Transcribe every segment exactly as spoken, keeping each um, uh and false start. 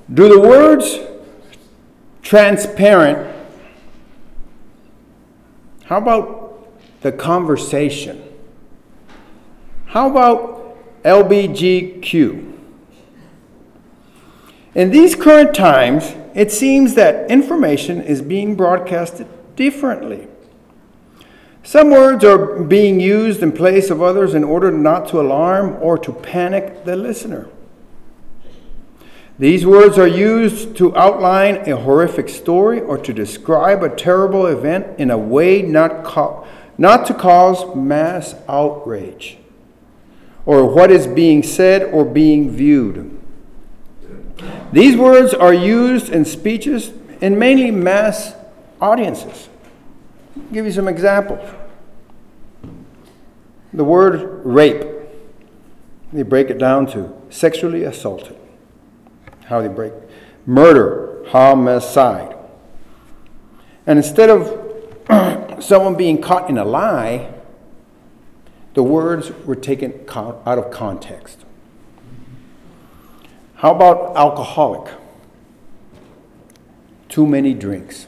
Do the words transparent? How about the conversation? How about L G B T Q? In these current times, it seems that information is being broadcasted differently. Some words are being used in place of others in order not to alarm or to panic the listener. These words are used to outline a horrific story or to describe a terrible event in a way not, co- not to cause mass outrage, or what is being said or being viewed. These words are used in speeches in mainly mass audiences. I'll give you some examples. The word rape, they break it down to sexually assaulted. How they break. Murder, homicide. And instead of someone being caught in a lie, the words were taken out of context. How about alcoholic? Too many drinks.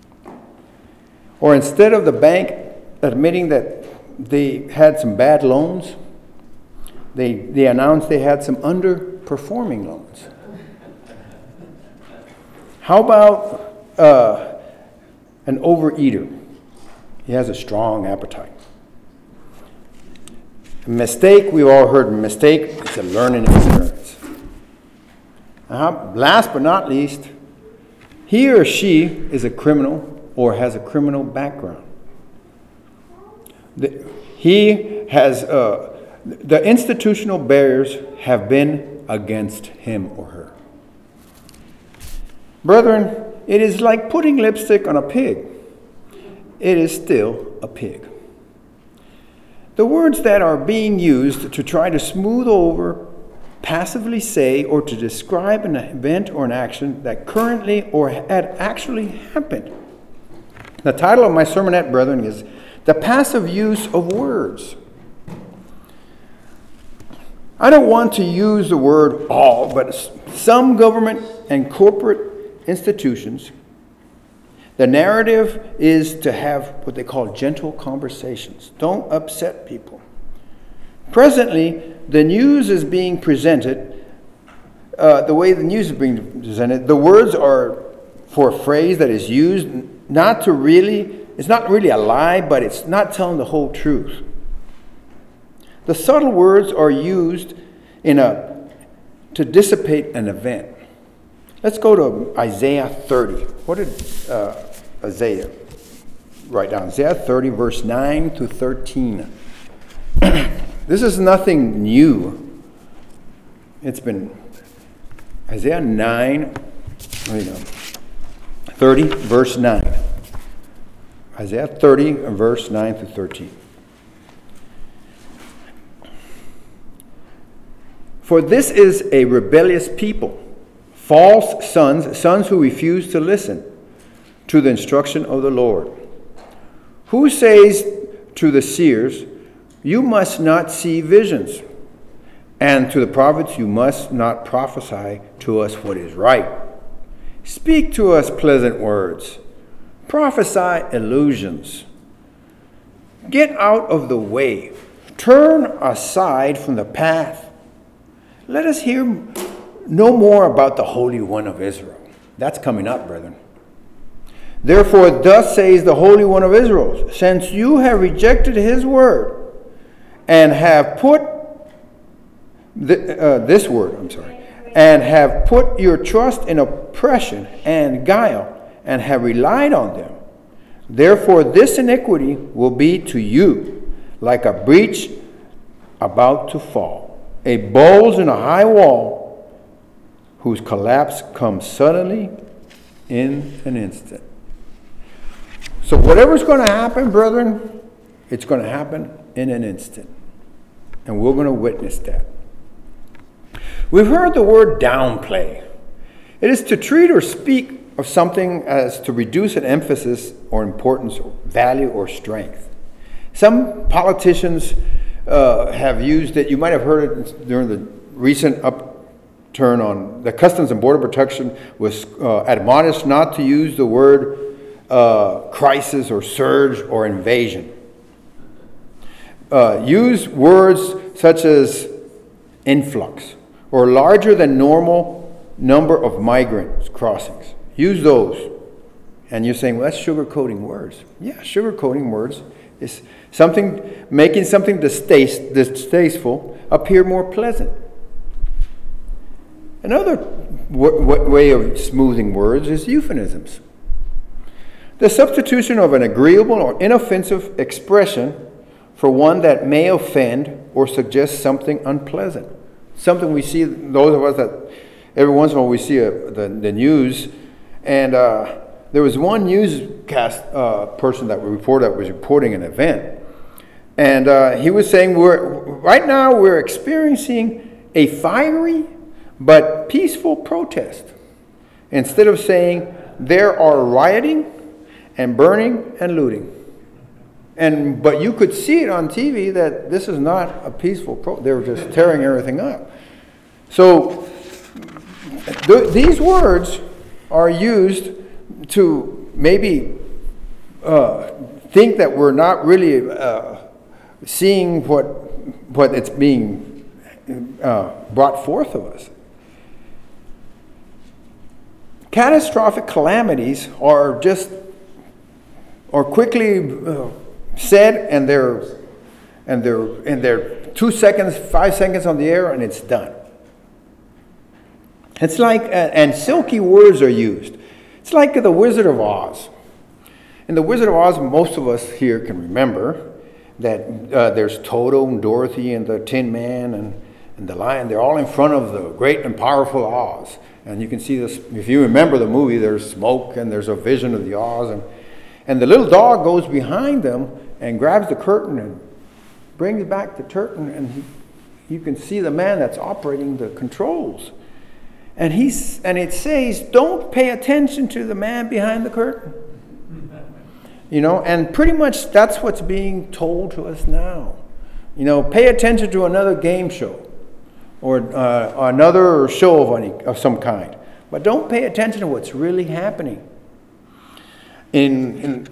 Or instead of the bank admitting that they had some bad loans, they, they announced they had some underperforming loans. How about uh, an overeater? He has a strong appetite. A mistake, we've all heard mistake, it's a learning experience. Uh, last but not least, he or she is a criminal or has a criminal background. The, he has, uh, the institutional barriers have been against him or her. Brethren, it is like putting lipstick on a pig. It is still a pig. The words that are being used to try to smooth over, passively say, or to describe an event or an action that currently or had actually happened. The title of my sermonette, brethren, is The Passive Use of Words. I don't want to use the word all, but some government and corporate institutions, the narrative is to have what they call gentle conversations. Don't upset people. Presently, the news is being presented, uh, the way the news is being presented, the words are for a phrase that is used not to really, it's not really a lie, but it's not telling the whole truth. The subtle words are used in a to dissipate an event. Let's go to Isaiah thirty. What did uh, Isaiah write down? Isaiah thirty, verse nine to thirteen. This is nothing new. It's been Isaiah nine, wait, no, thirty, verse nine. Isaiah thirty, verse nine to thirteen. For this is a rebellious people, false sons, sons who refuse to listen to the instruction of the Lord. Who says to the seers, you must not see visions, and to the prophets, you must not prophesy to us what is right. Speak to us pleasant words. Prophesy illusions. Get out of the way. Turn aside from the path. Let us hear no more about the Holy One of Israel. That's coming up, brethren. Therefore, thus says the Holy One of Israel, since you have rejected his word and have put the, uh, this word, I'm sorry, and have put your trust in oppression and guile and have relied on them, therefore this iniquity will be to you like a breach about to fall, a bulge in a high wall whose collapse comes suddenly in an instant. So whatever's going to happen, brethren, it's going to happen in an instant. And we're going to witness that. We've heard the word downplay. It is to treat or speak of something as to reduce an emphasis or importance or value or strength. Some politicians uh, have used it. You might have heard it during the recent up, turn on, the Customs and Border Protection was uh, admonished not to use the word uh, crisis or surge or invasion. Uh, use words such as influx or larger than normal number of migrants crossings. Use those. And you're saying, well, that's sugarcoating words. Yeah, sugarcoating words is something, making something distaste, distasteful appear more pleasant. Another w- w- way of smoothing words is euphemisms. The substitution of an agreeable or inoffensive expression for one that may offend or suggest something unpleasant. Something we see, those of us that every once in a while we see a, the, the news, and uh, there was one newscast uh, person that reported that was reporting an event, and uh, he was saying, "We're right now we're experiencing a fiery but peaceful protest." Instead of saying there are rioting and burning and looting. And but you could see it on T V that this is not a peaceful protest. They were just tearing everything up. So th- these words are used to maybe uh, think that we're not really uh, seeing what what it's being uh, brought forth of us. Catastrophic calamities are just are quickly uh, said, and they're and they're and they're two seconds, five seconds on the air, and it's done. It's like uh, and silky words are used. It's like the Wizard of Oz. In the Wizard of Oz, most of us here can remember that uh, there's Toto and Dorothy and the Tin Man and, and the Lion. They're all in front of the great and powerful Oz. And you can see this, if you remember the movie, there's smoke and there's a vision of the Oz. And, and the little dog goes behind them and grabs the curtain and brings back the curtain. And he, you can see the man that's operating the controls. And he's and it says, don't pay attention to the man behind the curtain. You know, and pretty much that's what's being told to us now. You know, pay attention to another game show or uh, another show of any of some kind, but don't pay attention to what's really happening. In in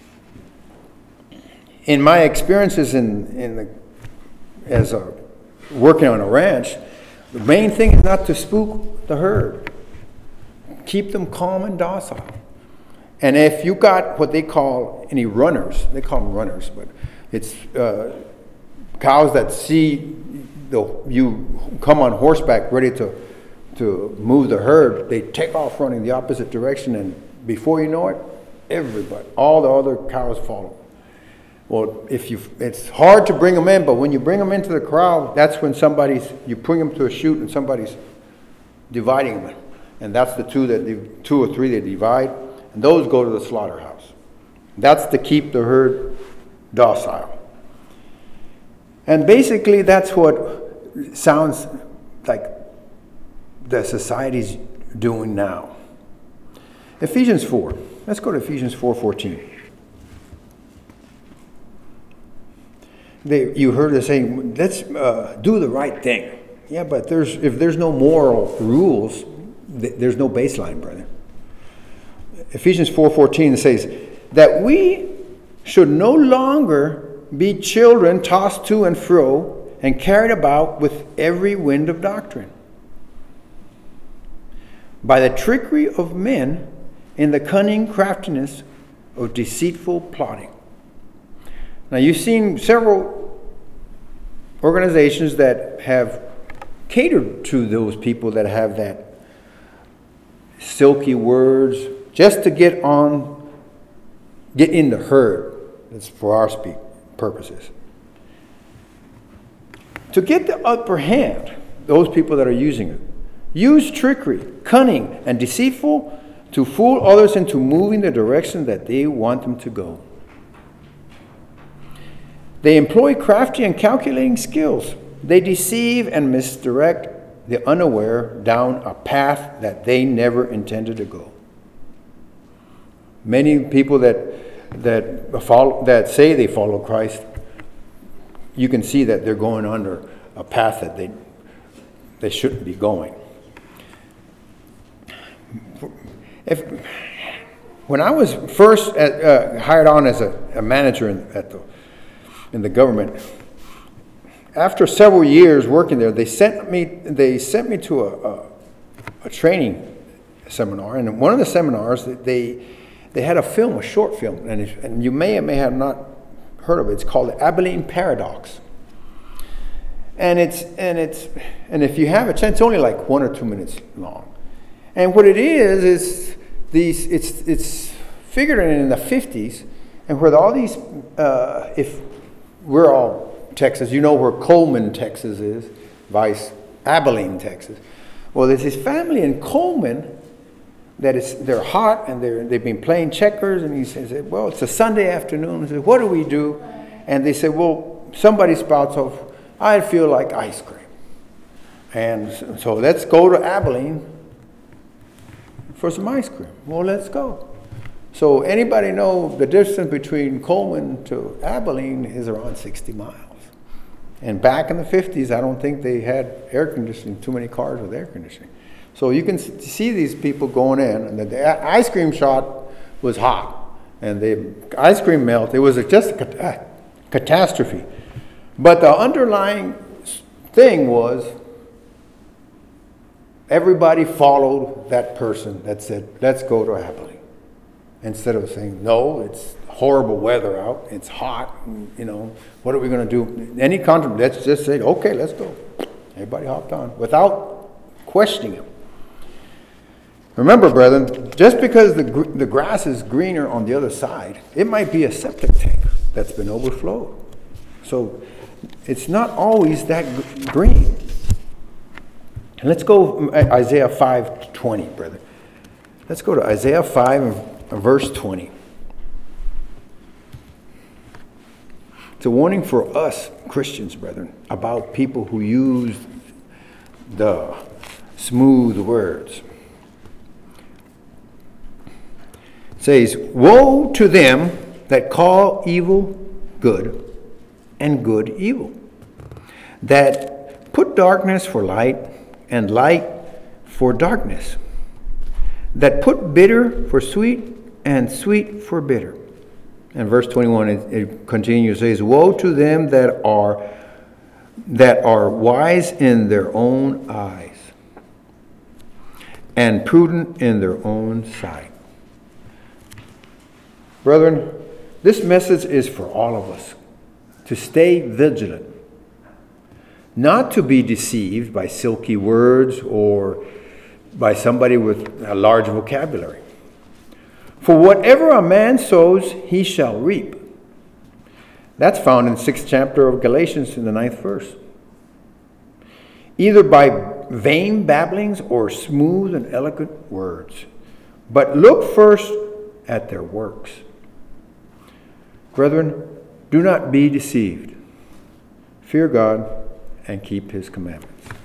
in my experiences in in the as a working on a ranch, the main thing is not to spook the herd. Keep them calm and docile. And if you got what they call any runners, they call them runners, but it's uh, cows that see the, you come on horseback ready to to move the herd, they take off running the opposite direction, and before you know it, everybody, all the other cows follow. Well, if you, it's hard to bring them in, but when you bring them into the corral, that's when somebody's, you bring them to a chute and somebody's dividing them. And that's the two that, the two or three they divide, and those go to the slaughterhouse. That's to keep the herd docile. And basically that's what sounds like the society's doing now. Ephesians four. Let's go to Ephesians four fourteen. They, you heard us saying, let's uh, do the right thing. Yeah, but there's if there's no moral rules, th- there's no baseline, brother. Ephesians four fourteen says that we should no longer be children tossed to and fro and carried about with every wind of doctrine, by the trickery of men in the cunning craftiness of deceitful plotting. Now, you've seen several organizations that have catered to those people that have that silky words just to get on, get in the herd. That's for our speak purposes. To get the upper hand, those people that are using it, use trickery, cunning, and deceitful to fool others into moving the direction that they want them to go. They employ crafty and calculating skills. They deceive and misdirect the unaware down a path that they never intended to go. Many people that that follow, that say they follow Christ, you can see that they're going under a path that they they shouldn't be going. if when I was first at, uh, hired on as a, a manager in, at the, in the government, after several years working there, they sent me they sent me to a, a, a training seminar, and in one of the seminars they they had a film, a short film, and, it, and you may or may have not heard of it. It's called the Abilene Paradox, and it's and it's and if you have a chance, it's only like one or two minutes long, and what it is is these it's it's figured in the fifties, and where all these uh, if we're all Texas, you know where Coleman, Texas is, vice Abilene, Texas. Well, there's this family in Coleman that is they're hot and they're they've been playing checkers, and he says, well, it's a Sunday afternoon. He says, what do we do? And they said, well, somebody spouts off, I feel like ice cream. And so let's go to Abilene for some ice cream. Well, let's go. So anybody know the distance between Coleman to Abilene is around sixty miles. And back in the fifties, I don't think they had air conditioning, too many cars with air conditioning. So you can see these people going in, and the, the ice cream shop was hot, and the ice cream melted. It was a, just a cat- catastrophe. But the underlying thing was everybody followed that person that said, let's go to Abilene. Instead of saying, no, it's horrible weather out, it's hot, and, you know, what are we going to do? Any country, let's just say, okay, let's go. Everybody hopped on without questioning him. Remember, brethren, just because the, gr- the grass is greener on the other side, it might be a septic tank that's been overflowed. So it's not always that g- green. And let's go Isaiah five twenty, brother. Let's go to Isaiah five and verse twenty. It's a warning for us Christians, brethren, about people who use the smooth words. It says, woe to them that call evil good and good evil, that put darkness for light and light for darkness, that put bitter for sweet and sweet for bitter. And verse twenty-one, it, it continues, it says, woe to them that are that are wise in their own eyes and prudent in their own sight. Brethren, this message is for all of us, to stay vigilant, not to be deceived by silky words or by somebody with a large vocabulary. For whatever a man sows, he shall reap. That's found in the sixth chapter of Galatians in the ninth verse. Either by vain babblings or smooth and eloquent words. But look first at their works. Brethren, do not be deceived. Fear God and keep his commandments.